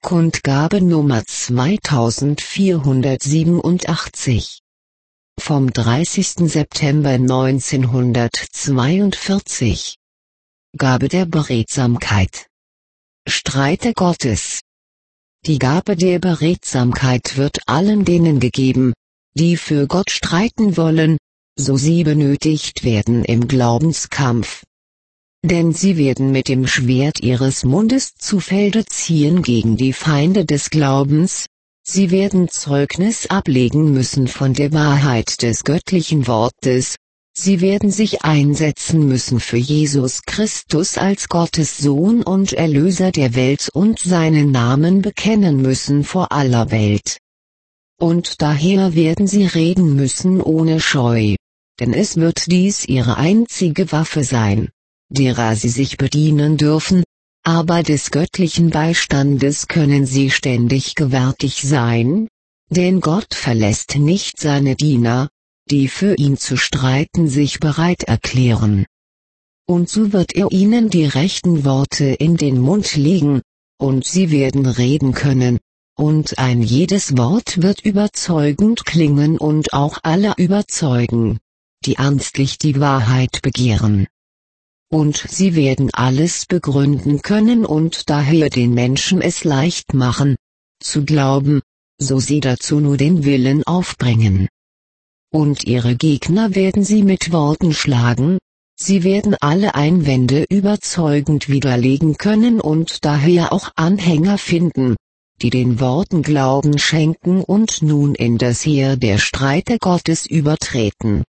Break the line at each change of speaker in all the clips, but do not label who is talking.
Kundgabe Nummer 2487 vom 30. September 1942. Gabe der Beredsamkeit. Streiter Gottes. Die Gabe der Beredsamkeit wird allen denen gegeben, die für Gott streiten wollen, so sie benötigt werden im Glaubenskampf. Denn sie werden mit dem Schwert ihres Mundes zu Felde ziehen gegen die Feinde des Glaubens, sie werden Zeugnis ablegen müssen von der Wahrheit des göttlichen Wortes, sie werden sich einsetzen müssen für Jesus Christus als Gottes Sohn und Erlöser der Welt und seinen Namen bekennen müssen vor aller Welt. Und daher werden sie reden müssen ohne Scheu, denn es wird dies ihre einzige Waffe sein, derer sie sich bedienen dürfen, aber des göttlichen Beistandes können sie ständig gewärtig sein, denn Gott verlässt nicht seine Diener, die für ihn zu streiten sich bereit erklären. Und so wird er ihnen die rechten Worte in den Mund legen, und sie werden reden können, und ein jedes Wort wird überzeugend klingen und auch alle überzeugen, die ernstlich die Wahrheit begehren. Und sie werden alles begründen können und daher den Menschen es leicht machen, zu glauben, so sie dazu nur den Willen aufbringen. Und ihre Gegner werden sie mit Worten schlagen, sie werden alle Einwände überzeugend widerlegen können und daher auch Anhänger finden, die den Worten Glauben schenken und nun in das Heer der Streiter Gottes übertreten.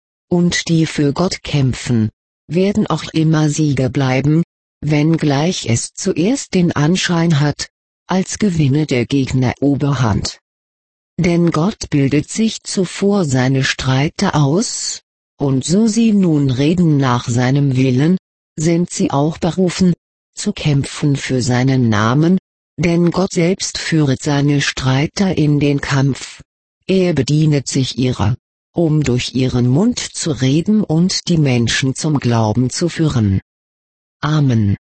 Und die für Gott kämpfen, werden auch immer Sieger bleiben, wenngleich es zuerst den Anschein hat, als gewinne der Gegner Oberhand. Denn Gott bildet sich zuvor seine Streiter aus, und so sie nun reden nach seinem Willen, sind sie auch berufen, zu kämpfen für seinen Namen, denn Gott selbst führet seine Streiter in den Kampf. Er bedienet sich ihrer, um durch ihren Mund zu reden und die Menschen zum Glauben zu führen. Amen.